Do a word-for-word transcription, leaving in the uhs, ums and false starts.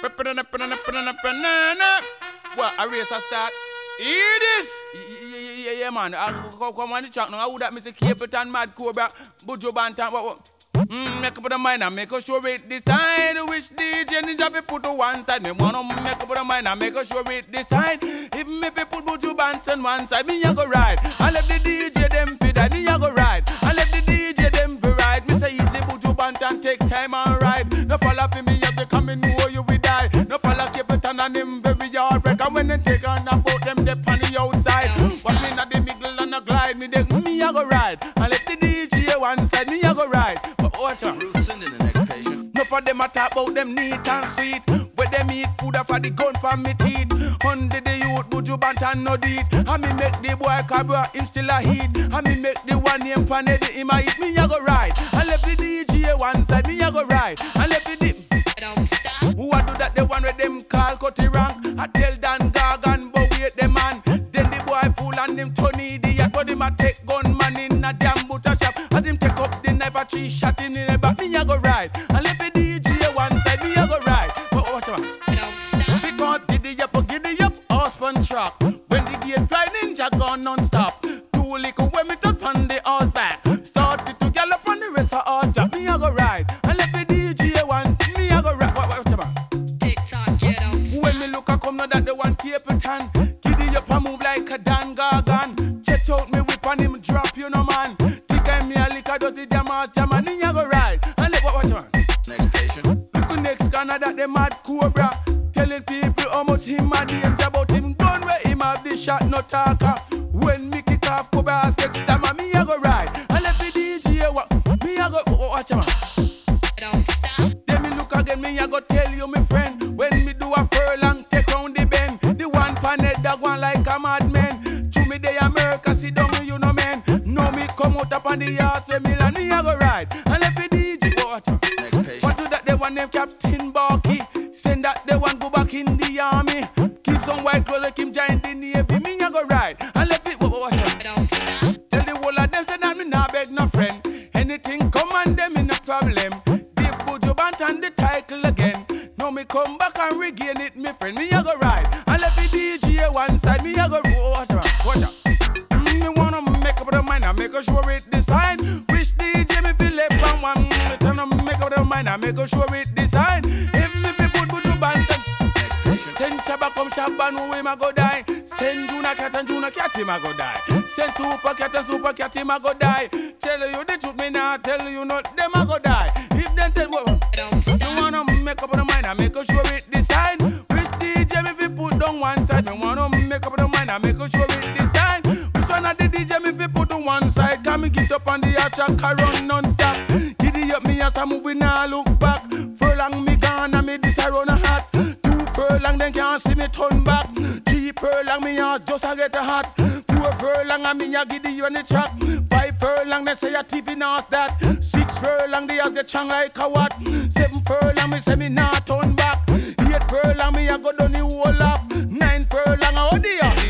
What, a race a start? Hear this? Yeah, yeah, yeah, yeah, man. I come come on the track now. I would have Mister Capleton, Mad Cobra, Buju Bantam. What, what? Mm, make up the mind and make sure it decide which D J Ninja we put to one side. Me wanna make up the mind and make sure it decide. If me fi put Buju Bantam one side, me a go ride. I let the D J them fi that, me a go ride. I let the D J them fi ride. Me say easy Buju Bantam take time and ride. No follow fi me up, they come and know you will die. No follow Capleton and him very hard break. And when they take on a boat, them they on the outside. Watch me in the middle and a glide. Me they me a go ride. I let the D J one side, me a go ride. Watch out. Sending the next patient. No for them a talk about them neat and sweet. Where them eat food for the gun for me teeth. Under the youth, Buju Bantam no deed. And me make the boy Cabra, him still a heat. And me make the one name Panedi, him a eat. Me a go ride. And left the D J one side, me a go ride. And left the dip. Don't stop. Who a do that? The one with them call Cutty Rank. I tell Dan Gargan, but wait the man. Then the boy fool and him Tony idiot. But him a take gun man in a damn butcher shop. And him take up the knife a three shot in the back. Me a go ride. And left the D J one side, me a go ride. But watch out. Don't stop. She can't giddy up, giddy up, horse fun truck. When the gate fly, ninja gone non-stop. Two little women to turn the horse back. Started to gallop on the rest of all job. Me a go ride. And left the D J one, me a go ride. What, what, what, what? Tick tock, you don't stop. When me look, I come now that the one Capleton. Giddy up and move like a Dan Gargan. Check out me whip and him drop, you know man. Think I me a lick a dirty jam out jam and me a go ride. And let what, what, what? Next patient. Look the next corner that the Mad Cobra. Telling people how much him a danger about him gun where him have the shot no talker. When me kick off Cobra six time and me a go ride. And let the D J what me a go watch him. Don't stop. Then me look again, me a go tell you my friend. When me do a furlong take round the bend. The one panel dog one like a madman. To me they America sit down you know man. No me come out up on the ass with me and me a go ride. And let the D J watch him. Next patient. What do that they want them Captain Barky? Send that they want go back in the army. Keep some white clothes like him giant the navy. Me a go ride and let it watch him. Don't stop. Tell the whole of them say that me nah beg no friend. Anything come and them in no problem. Give Buju Bantam the title again. Now me come back and regain it, me friend. Me a go ride and let the D J one side. Me a go watch out, watch out. Mm, me wanna make up the mind and make sure it decide. Which D J me feel left on one. Me tryna make up the mind and make sure it decide. If me fi put Buju Bantam. Next patient. Send Shabba come Shabba, no way ma go die. Send Juna Cat and Juna Cat, him a go die. Send Super Cat and Super Cat, him a go die. Tell you the truth, me nah tell you not, them a go die. If them tell what, Don't you stop. wanna make up the mind and make sure it decide. Which D J me fi put down one side, me wanna make up the mind and make sure it decide. Which one of the D J me fi put on one side, can me get up on the arch and run non-stop. Giddy up me as I move, we nah look back. Furlong me gone and me this a run a hat. Two furlong then can't see me turn back. Three furlong me a just a get a hat. Four furlong and me a giddy on the track. Five furlong they say a T V knows that. Six furlong they as get chang like a what. Seven furlong me say me nah turn back. Eight furlong me a go down the whole lap. Nine furlong oh dear.